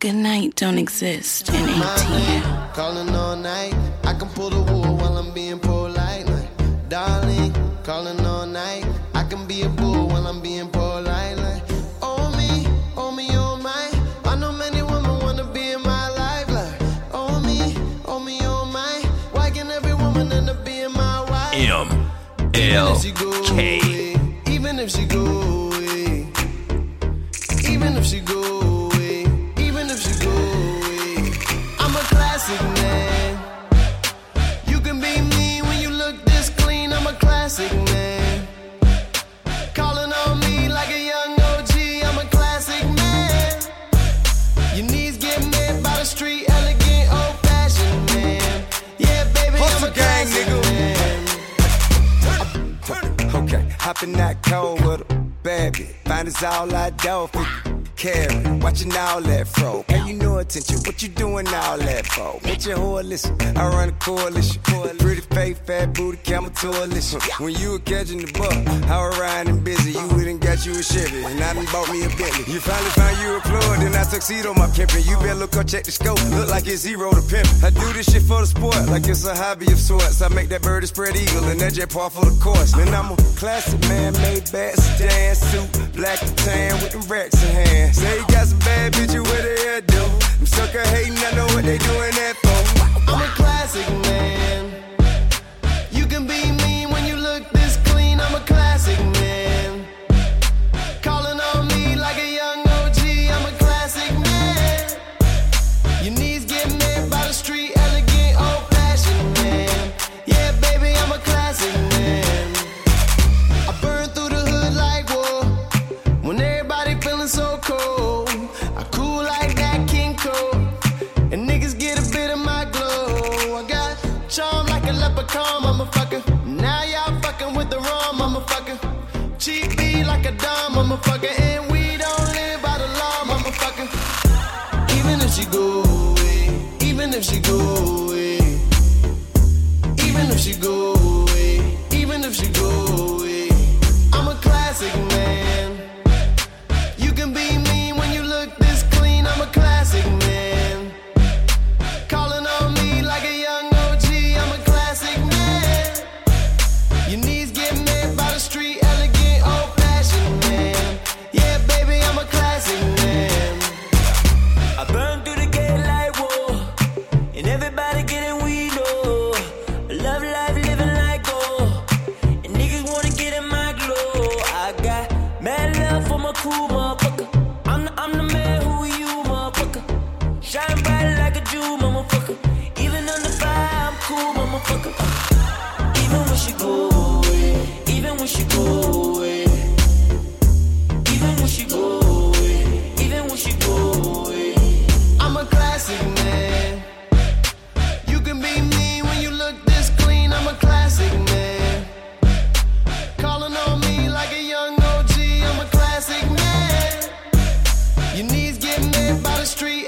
good night don't exist in ATL. Calling all night, I can pull the wool while I'm being polite. Like, darling, calling all night, I can be a bull while I'm being polite. Like, oh me, oh my. I know many women wanna be in my life. Like, oh me, oh my. Why can every woman end up being my wife? MLK. Even if she go away, even if she go away, even if she go away, I'm a classic man. You can be mean when you look this clean. I'm a classic man. Calling on me like a young OG. I'm a classic man. Your knees get made by the street, elegant, old-fashioned man. Yeah, baby, I'm a classic man. Okay, hop in that cold with a bad bitch. Find us all like dolphin. Carry, watching all that fro. Pay you no attention, what you doing all that for? Bitch, your whore, listen, I run a coalition. Pretty face, fat booty, camel coalition. When you were catching the buck, I was riding busy. You wouldn't got you a Chevy, and I done bought me a Bentley. You finally found you a plug, then I tuxedo my pimpin'. You better look up, check the scope, look like it's zero to pimp. I do this shit for the sport, like it's a hobby of sorts. I make that birdie spread eagle, and that jet par for the course. Man, I'm a classic man, made bad sedan suit, black and tan with them racks in hand. Say you got some bad bitches with their hair do. Them sucker hating, I know what they doing that for. I'm a classic man. You can be mean when you look this clean. I'm a classic man. Calling on me like a young OG. I'm a classic man. Your knees get made by the street, elegant, old-fashioned man. Yeah, baby, I'm a classic man. I burn through the hood like war. When everybody feeling so cold, I cool like that King Cole. And niggas get a bit of my glow. I got charm like a leprechaun, motherfucker. Now y'all fucking with the wrong motherfucker. Cheap B like a dumb motherfucker. And we don't live by the law, motherfucker. Even if she go away, even if she go away, even if she go away, even if she go away, I'm a classic man. You can be mean when you look this clean. I'm a classic man. Calling on me like a young OG. I'm a classic man. Your knees get made by the street, elegant, old-fashioned man. Yeah, baby, I'm a classic man. I burn through the gate like war, and everybody getting weed, oh. I love life, living like gold, and niggas wanna get in my glow. I got mad love for my crew, motherfucker. I'm the man who you, motherfucker. Shine bright like a Jew, motherfucker. Even under fire, I'm cool, motherfucker. Even when she go away, even when she go away, even when she go away, even when she go away, I'm a classic man. You can be mean when you look this clean. I'm a classic man. Calling on me like a young OG. I'm a classic man. Your knees get made by the street,